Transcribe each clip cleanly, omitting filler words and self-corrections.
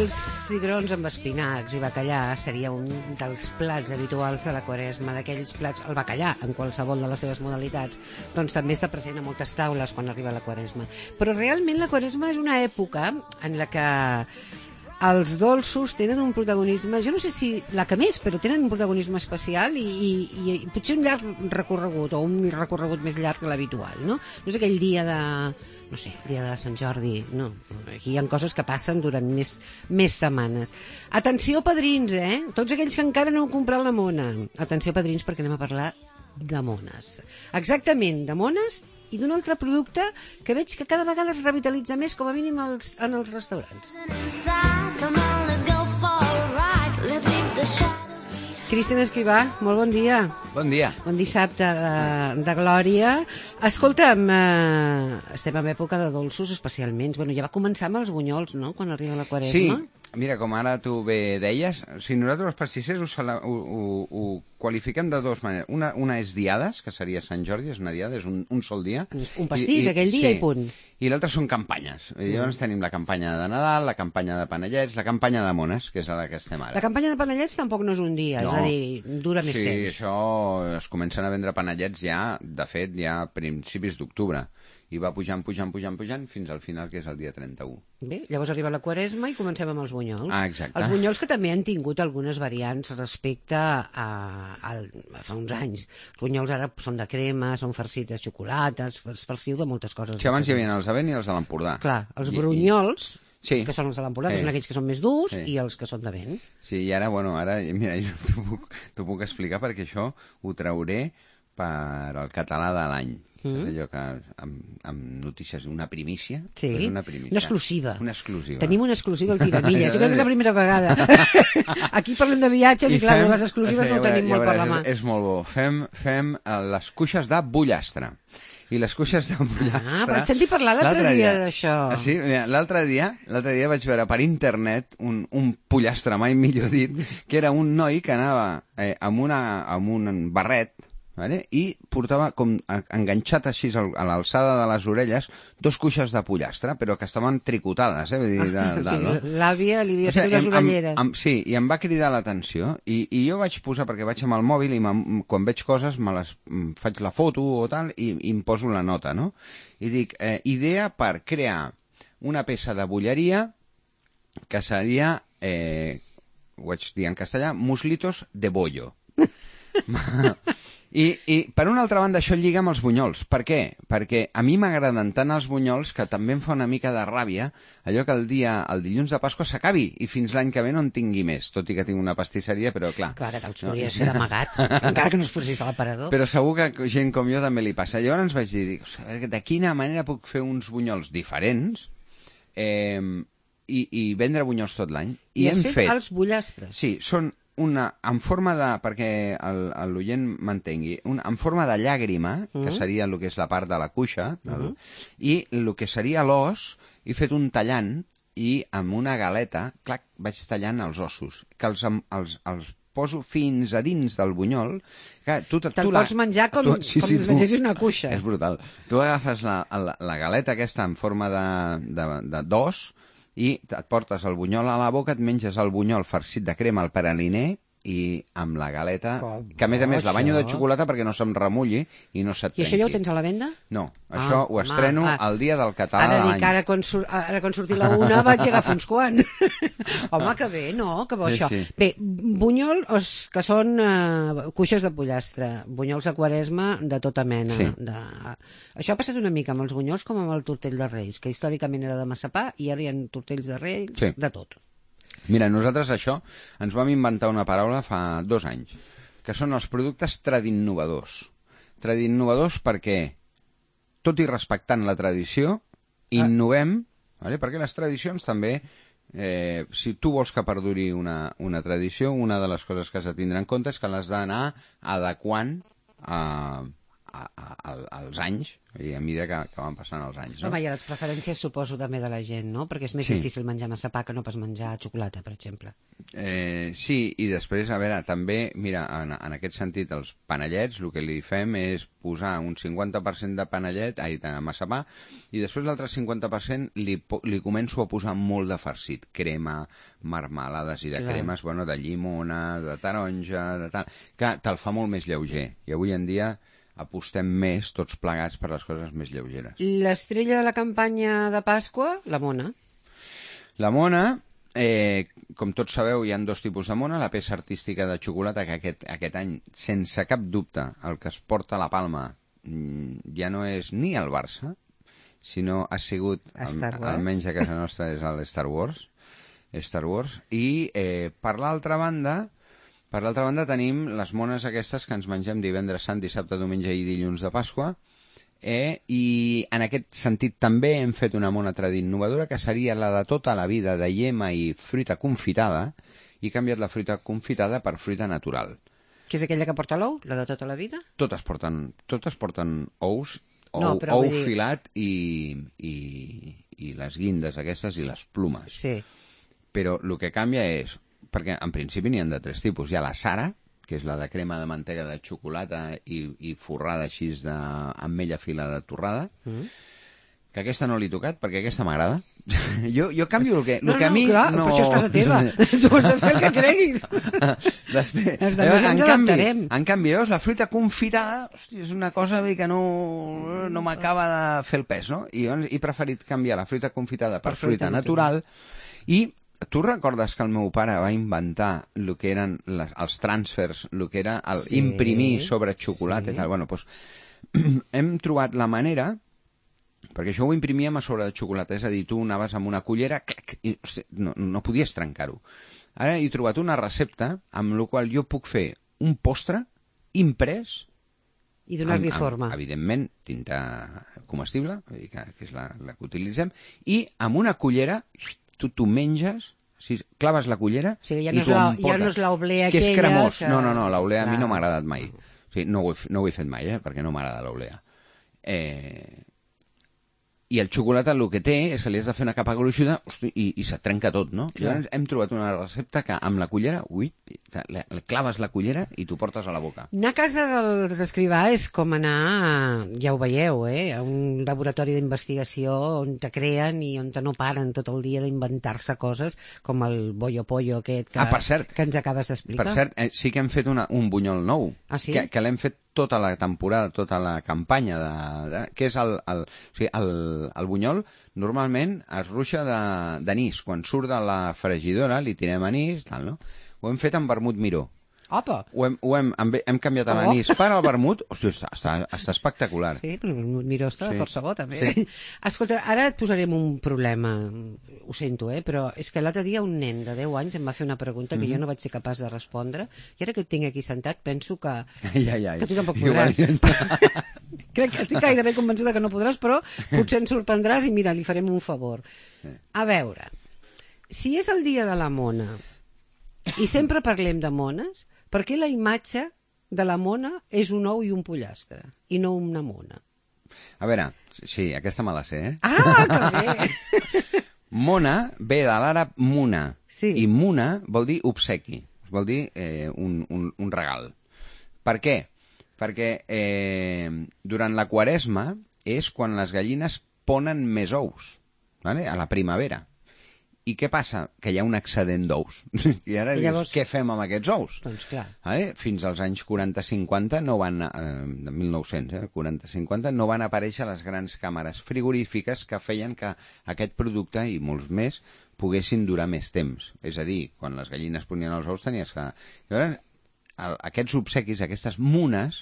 Els cigrons amb espinacs i bacallà seria un dels plats habituals de la Quaresma, d'aquells plats, el bacallà, en qualsevol de les seves modalitats, doncs també està present a moltes taules quan arriba la Quaresma. Però realment la Quaresma és una època en la que els dolços tenen un protagonisme, jo no sé si la que més, però tenen un protagonisme especial i potser un llarg recorregut, o un recorregut més llarg que l'habitual, no? No és aquell dia de... no sé, dia de Sant Jordi, no. Aquí hi ha coses que passen durant més setmanes. Atenció, padrins, Tots aquells que encara no han comprat la mona. Atenció, padrins, perquè anem a parlar de mones. Exactament, de mones i d'un altre producte que veig que cada vegada es revitalitza més, com a mínim en els restaurants. Cristian Escrivà, molt bon dia. Bon dia. Bon dissabte de glòria. Escolta'm, estem en època de dolços especialment. Bueno, ja va començar amb els bunyols, no?, quan arriba la Quaresma. Sí, mira, com ara tu bé deies, si nosaltres els pastissers ho qualifiquem de dues maneres. Una és diades, que seria Sant Jordi, és una diada, és un sol dia. Un pastís, aquell dia i punt. I l'altre són campanyes. Llavors tenim la campanya de Nadal, la campanya de panellets, la campanya de mones, que és a la que estem ara. La campanya de panellets tampoc no és un dia, no. És a dir, dura més temps. Sí, això es comencen a vendre panellets ja, de fet, ja a principis d'octubre. I va pujant fins al final, que és el dia 31. Bé, llavors arriba la Quaresma i comencem amb els bunyols. Ah, exacte. Els bunyols que també han tingut algunes variants respecte a fa uns anys. Els bunyols ara són de crema, són farcits de xocolata, es farciu de moltes coses. Sí, abans hi havia els de vent i els de l'Empordà. Clar, els brunyols, sí, que són els de l'Empordà, que són aquells que són més durs, i els que són de vent. Sí, i ara, mira, t'ho puc explicar perquè això ho trauré per al català de l'any. És allò que amb notícies, una primícia. Sí, una exclusiva. Una exclusiva. Tenim una exclusiva al Tiramilles. Jo crec que és la primera vegada. Aquí parlem de viatges i clar, les exclusives no ho tenim molt per la mà. És molt bo. Fem les cuixes de bullastre. I les cuixes de bullastre... vaig sentir parlar l'altre dia d'això. Sí, l'altre dia vaig veure per internet un pollastre, mai millor dit, que era un noi que anava amb un barret, vale? I portava com enganxat així a l'alçada de les orelles dos cuixes de pollastre, però que estaven tricotades, vull dir, l'àvia li havia fet unes orelleres. Sí, i em va cridar l'atenció, i jo vaig posar, perquè vaig amb el mòbil, i quan veig coses faig la foto o tal, i em poso la nota, no? I dic, idea per crear una peça de bulleria que seria, ho vaig dir en castellà, muslitos de bollo. I per una altra banda això lliga amb els bunyols. Per què? Perquè a mi m'agraden tant els bunyols que també em fa una mica de ràbia allò que el dilluns de Pasqua s'acabi i fins l'any que ve no en tingui més, tot i que tinc una pastisseria, però clar. Clar que te'ls podries fer d'amagat, encara que no es posés a l'aparador. Però segur que gent com jo també li passa. Llavors vaig dir, de quina manera puc fer uns bunyols diferents i vendre bunyols tot l'any? I has fet els bullastres. Sí, són en forma de, perquè l'oient m'entengui, en forma de llàgrima, que seria el que és la part de la cuixa, i el que seria l'os, he fet un tallant i amb una galeta, clac, vaig tallant els ossos, que els poso fins a dins del bunyol. Te'l pots menjar com si mengessis una cuixa. És brutal. Tu agafes la galeta aquesta en forma d'os, i et portes el bunyol a la boca, et menges el bunyol farcit de crema al praliner i amb la galeta, que a més la banyo de xocolata perquè no se'm remulli i no se't trenqui. I això ja ho tens a la venda? No, això ho estreno el dia del català de l'any. Ara dic, ara quan surti la una vaig agafar uns quants. Home, que bé, no? Que bo això. Bé, bunyols que són cuixes de pollastre, bunyols de Quaresma de tota mena. Això ha passat una mica amb els bunyols com amb el tortell de Reis, que històricament era de massapà i ara hi ha tortells de Reis de tot. Mira, nosaltres això ens vam inventar una paraula fa 2 anys, que són els productes tradinnovadors. Tradinnovadors perquè, tot i respectant la tradició, innovem, perquè les tradicions també, si tu vols que perduri una tradició, una de les coses que has de tindre en compte és que l'has d'anar adequant a als anys, i a mesura que van passant els anys. No? Home, i a les preferències suposo també de la gent, no? Perquè és més difícil menjar massapà que no pas menjar xocolata, per exemple. Sí, i després, a veure, també, mira, en aquest sentit, els panellets, el que li fem és posar un 50% de panellet, de massapà, i després l'altre 50% li començo a posar molt de farcit, crema, marmelades i de cremes, bueno, de llimona, de taronja, de tal, que te'l fa molt més lleuger. I avui en dia apostem més tots plegats per les coses més lleugeres. L'estrella de la campanya de Pasqua, la mona. La mona, com tots sabeu, hi ha dos tipus de mona. La peça artística de xocolata, que aquest any, sense cap dubte, el que es porta la palma ja no és ni el Barça, sinó ha sigut, almenys a casa nostra, és el Star Wars. I per l'altra banda tenim les mones aquestes que ens mengem divendres sant, dissabte, diumenge i dilluns de Pasqua, i en aquest sentit també hem fet una mona innovadora que seria la de tota la vida de llema i fruita confitada, i canviat la fruita confitada per fruita natural. Que és aquella que porta l'ou, la de tota la vida? Totes porten ous, ou filat i les guindes aquestes i les plumes. Sí. Però el que canvia és, perquè en principi n'hi ha de tres tipus. Hi ha la Sara, que és la de crema de mantega de xocolata i forrada així amb ametlla filada torrada, que aquesta no l'he tocat perquè aquesta m'agrada. Jo canvio el que a mi clar, no... però això és casa teva. Tu has de fer el que creguis. Després, en canvi, la fruita confitada, hòstia, és una cosa que no m'acaba de fer el pes, no? I llavors he preferit canviar la fruita confitada per fruita natural. I tu recordes que el meu pare va inventar el que eren els transfers, el que era imprimir sobre xocolata i tal? Bueno, doncs hem trobat la manera, perquè això ho imprimíem a sobre de xocolata, és a dir, tu anaves amb una cullera, clac, i hosti, no podies trencar-ho. Ara he trobat una recepta amb la qual jo puc fer un postre imprès i donar-li forma. Evidentment, tinta comestible, que és la que utilitzem, i amb una cullera tu t'ho menges, claves la cullera i t'ho emportes. Ja no és l'oblea aquella... Que és cremós. No, l'oblea a mi no m'ha agradat mai. No ho he fet mai, perquè no m'agrada l'oblea. I el xocolata el que té és que li has de fer una capa gruixuda i se't trenca tot, no? Llavors hem trobat una recepta que amb la cullera, claves la cullera i t'ho portes a la boca. Anar a casa dels Escrivà és com anar, ja ho veieu, a un laboratori d'investigació on te creen i on te no paren tot el dia d'inventar-se coses, com el bollo pollo aquest que ens acabes d'explicar. Per cert, sí que hem fet un bunyol nou, que l'hem fet tota la temporada, tota la campanya, que és el bunyol, normalment es ruixa d'anís. Quan surt de la fregidora li tirem anís, tal, no? Ho hem fet amb vermut Miró. Opa! Hem canviat l'anís per al vermut. Hòstia, està espectacular. Sí, però el Miró està força bo, també. Sí. Escolta, ara et posarem un problema. Ho sento, però és que l'altre dia un nen de 10 anys em va fer una pregunta que jo no vaig ser capaç de respondre, i ara que et tinc aquí sentat penso que tu tampoc podràs. Crec que estic gairebé convençuda que no podràs, però potser ens sorprendràs i mira, li farem un favor. A veure, si és el dia de la mona i sempre parlem de mones, per què la imatge de la mona és un ou i un pollastre i no una mona? A veure, sí, aquesta me la sé, Ah, que bé! Mona ve de l'àrab muna, i muna vol dir obsequi, vol dir un regal. Per què? Perquè durant la Quaresma és quan les gallines ponen més ous, a la primavera. I què passa? Que hi ha un excedent d'ous. I ara dius, què fem amb aquests ous? Doncs clar. Fins als anys 40-50 no van, de 1900, 40-50, no van aparèixer les grans càmeres frigorífiques que feien que aquest producte, i molts més, poguessin durar més temps. És a dir, quan les gallines ponien els ous tenies que... Llavors, aquests obsequis, aquestes munes,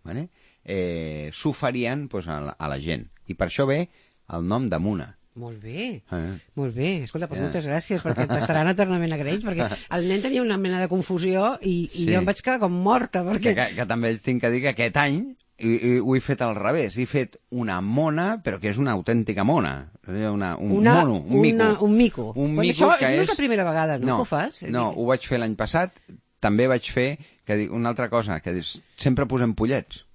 s'oferien a la gent. I per això ve el nom de muna. Molt bé, molt bé. Escolta, moltes gràcies, perquè t'estaran eternament agraïts, perquè el nen tenia una mena de confusió i jo em vaig quedar com morta. Perquè... Que també tinc que dir que aquest any ho he fet al revés. He fet una mona, però que és una autèntica mona. Un mono, un mico. Un mico. Això no és la primera vegada, no? Que ho fas? No, ho vaig fer l'any passat. També vaig fer una altra cosa, que sempre posem pollets.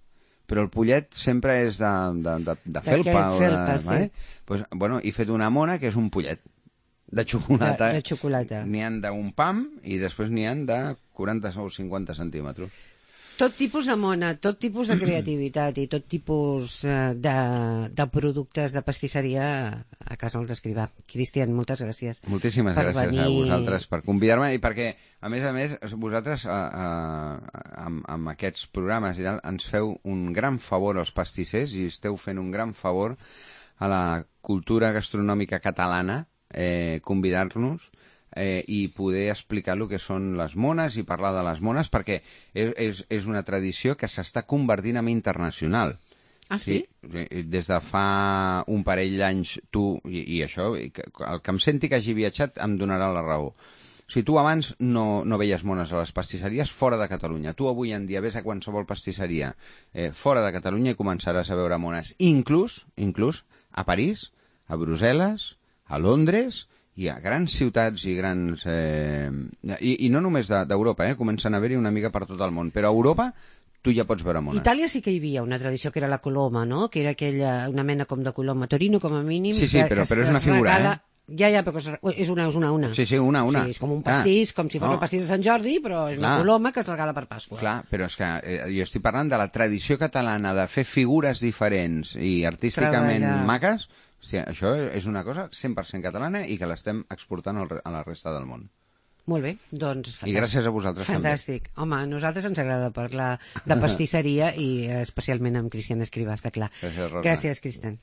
però el pollet sempre és de felpa. Felpa, sí. Pues, bueno, he fet una mona que és un pollet de xocolata. De xocolata. N'hi han d'un pam i després n'hi han de 40 o 50 centímetres. Tot tipus de mona, tot tipus de creativitat i tot tipus de productes de pastisseria a casa dels Escrivà. Cristian, moltes gràcies. Moltíssimes gràcies a vosaltres per convidar-me i perquè, a més, vosaltres amb aquests programes i tal, ens feu un gran favor als pastissers i esteu fent un gran favor a la cultura gastronòmica catalana, convidar-nos i poder explicar el que són les mones i parlar de les mones, perquè és una tradició que s'està convertint en internacional. Ah, sí? Des de fa un parell d'anys tu, i això, el que em senti que hagi viatjat em donarà la raó. Si tu abans no veies mones a les pastisseries fora de Catalunya, tu avui en dia ves a qualsevol pastisseria fora de Catalunya i començaràs a veure mones. Inclús a París, a Brussel·les, a Londres i a grans ciutats i grans... I no només d'Europa, comencen a haver-hi una mica per tot el món, però a Europa tu ja pots veure mones. A Itàlia sí que hi havia una tradició que era la coloma, no? Que era una mena com de coloma Torino, com a mínim. Sí, però és una figura, regala... Ja, però és una. Sí, una. Sí, és com un pastís, com si fos el pastís de Sant Jordi, però és una coloma que es regala per Pasqua. Clar, però és que jo estic parlant de la tradició catalana de fer figures diferents i artísticament maques. Hòstia, això és una cosa 100% catalana i que l'estem exportant a la resta del món. Molt bé, doncs... I gràcies a vosaltres també. Fantàstic. Home, a nosaltres ens agrada parlar de pastisseria i especialment amb Cristian Escrivà, està clar. Gràcies, Rosa. Gràcies, Cristian.